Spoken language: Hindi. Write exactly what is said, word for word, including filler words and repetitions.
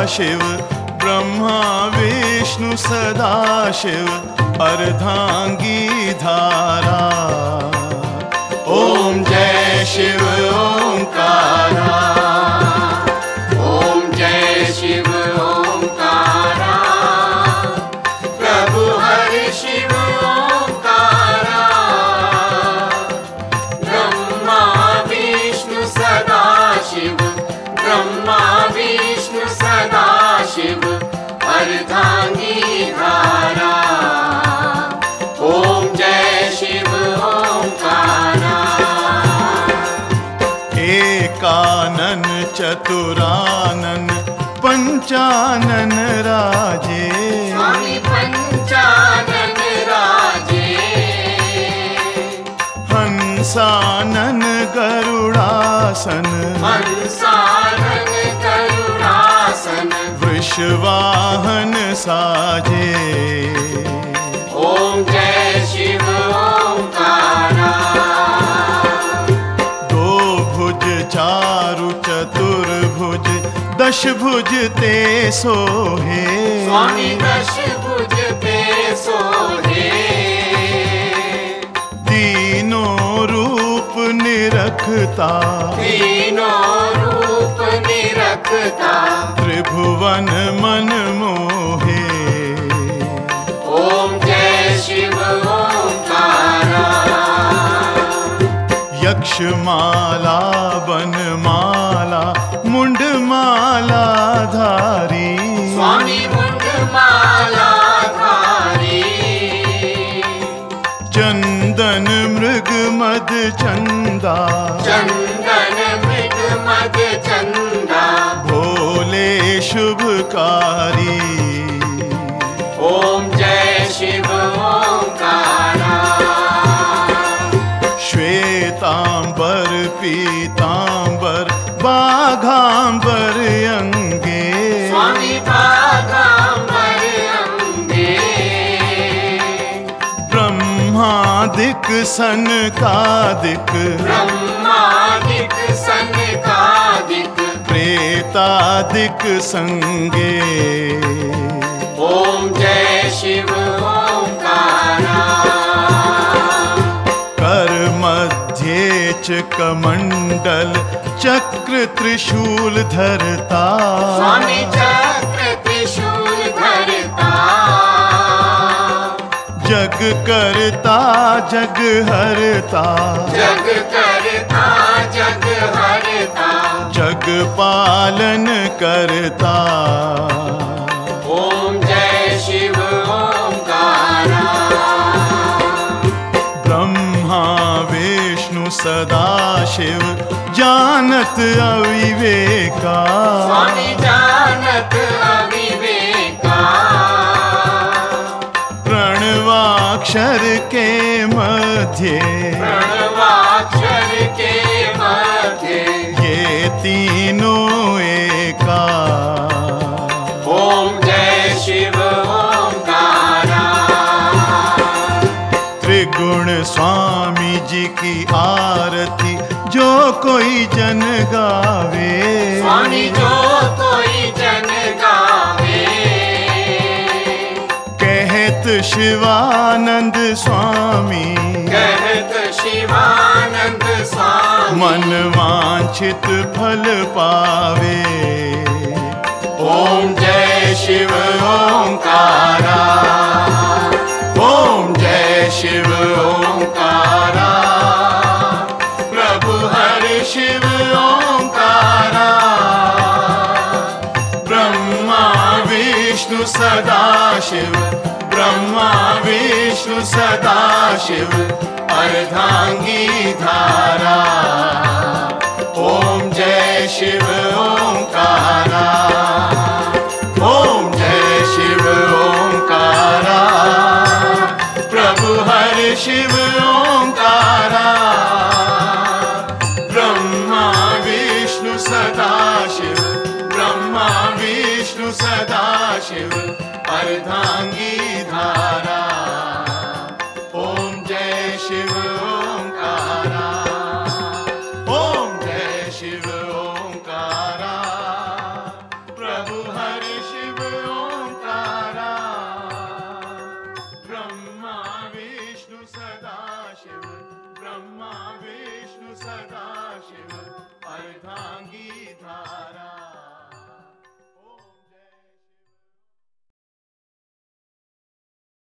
शिव ब्रह्मा विष्णु सदा शिव अर्धांगी धारा। ओम जय शिव ओंकारा। ओम जय शिव ओंकारा। प्रभु हरि शिव ओंकारा। ब्रह्मा विष्णु सदा शिव ब्रह्मा विष्णु सदा शिव अर्धांगी धारा। ओम जय शिव ओंकारा। एकानन चतुरानन पंचानन राजे। स्वामी पंचानन राजे। हंसानन गरुड़ासन। हंसानन गरुड़ासन। वृषवाहन साजे। ओम जय शिव ओंकारा। दो भुज चारु चतुर्भुज दश भुज ते सोहे। स्वामी दश भुज ते सोहे। तीनों रूप निरखता। तीनों रूप निरखता। त्रिभुवन मन मोहे। ओम जय शिव ओंकारा। यक्षमाला बनमाला मुंडमाला धारी। स्वामी मुंडमाला धारी। चंदन मृग मद चंदा। चंदन मृग मद चंदा। भोले शुभकारी। ओम जय शिव ओंकारा। श्वेतांबर पीतांबर बाघांबर अंगे। स्वामी बाघांबर अंगे। ब्रह्मादिक सनकादिक। ब्रह्मादिक सनकादिक। प्रेतादिक संगे। ओम जय शिव ओंकारा। कर मध्ये च कमंडल चक्र त्रिशूल धरता। स्वामी चक्र त्रिशूल धरता। जग करता जग हरता। जग करता जग हरता। जग पालन करता। ओम जय शिव ओंकारा। ब्रह्मा विष्णु सदा शिव जानत अविवेका। स्वामी जानत अविवेका। प्रणवाक्षर के मध्य। प्रणवाक्षर के मध्य। ये तीनों एका। ओम जय शिव ओंकारा। त्रिगुण स्वामी जी की आरती जो कोई जन गावे। स्वामी जो कोई जन गावे। कहत शिवानंद स्वामी। कहत शिवानंद स्वामी। मन वांछित फल पावे। ओम जय शिव ओंकारा। ओम जय शिव ओंकारा। प्रभु हरि शिव ओंकारा। ब्रह्मा विष्णु सदा शिव ब्रह्मा विष्णु सदा शिव अर्धांगी धारा। ओम जय शिव ओंकारा। ओम जय शिव ओंकारा। प्रभु हरि शिव ओंकारा। ब्रह्मा विष्णु सदा शिव ब्रह्मा विष्णु सदा शिव अर्धांगी धारा। ओम जय शिव ओंकारा। ओम जय शिव ओंकारा। प्रभु हरि विष्णु सदाशिव ब्रह्मा विष्णु सदाशिव अर्धांगी धारा।